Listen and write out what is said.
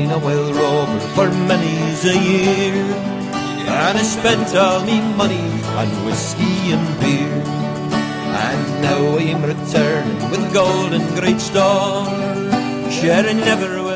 been a wild rover for many's a year, and I spent all me money on whiskey and beer. And now I'm returning with gold and great store, sure I never